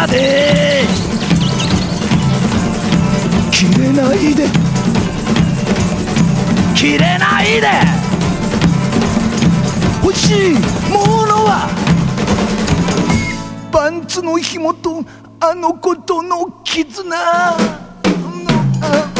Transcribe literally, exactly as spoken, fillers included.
待て。切れないで切れないで。欲しいものはパンツの紐とあの子との絆の